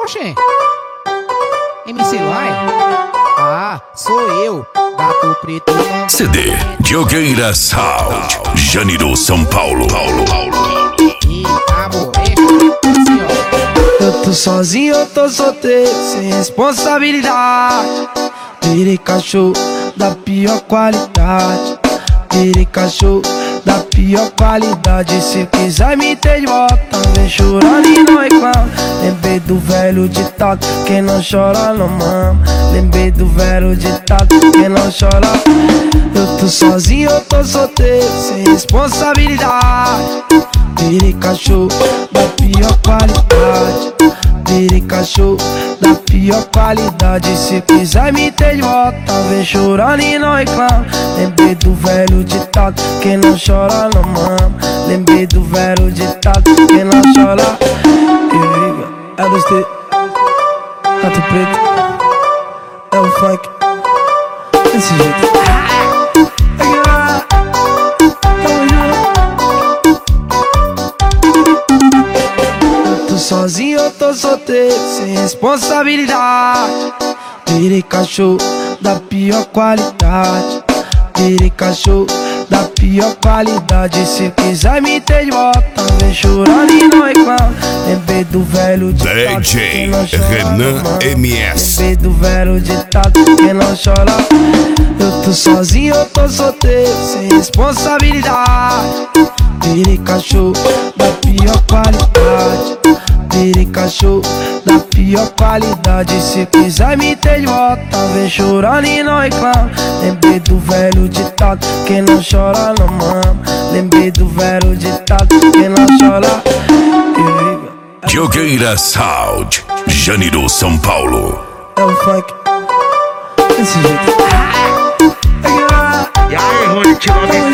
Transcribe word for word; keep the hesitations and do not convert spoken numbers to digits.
Oxê, M C Lai? Ah, sou eu, Gato Preto. C D Diogueira Sound, Janeiro, São Paulo. Paulo, Paulo. E amor, é assim, ó. Eu tô sozinho, eu tô solteiro, sem responsabilidade. Virei cachorro da pior qualidade. Virei cachorro da pior qualidade. Se quiser me ter de volta, vem chorando e não reclama. Lembrei do velho ditado, quem não chora não mama. Lembrei do velho ditado, quem não chora. Eu tô sozinho, eu tô solteiro, sem responsabilidade. Virei cachorro da pior qualidade. Virei cachorro da pior qualidade. Se quiser me ter de volta, vem chorando e não reclama. Lembrei do velho ditado, quem não chora não mama. Lembrei do velho ditado, quem não chora. É dos T, Gato Preto, é o funk, desse jeito. Sozinho eu tô solteiro, sem responsabilidade. Virei cachorro da pior qualidade. Virei cachorro da pior qualidade. Se quiser me ter de volta, vem chorando e não reclama. Lembrei do velho ditado, D J quem não chora Renan não M S. Lembrei do velho ditado, quem não chora. Eu tô sozinho, eu tô solteiro, sem responsabilidade. Virei cachorro da pior qualidade. Virei cachorro da pior qualidade. Se quiser me ter de volta, vem chorando e não reclama. Lembrei do velho ditado, quem não chora não mama. Lembrei do velho ditado, quem não chora. Diogueira Sound, Janeiro, São Paulo. É o funk, desse jeito. E aí, Rony, te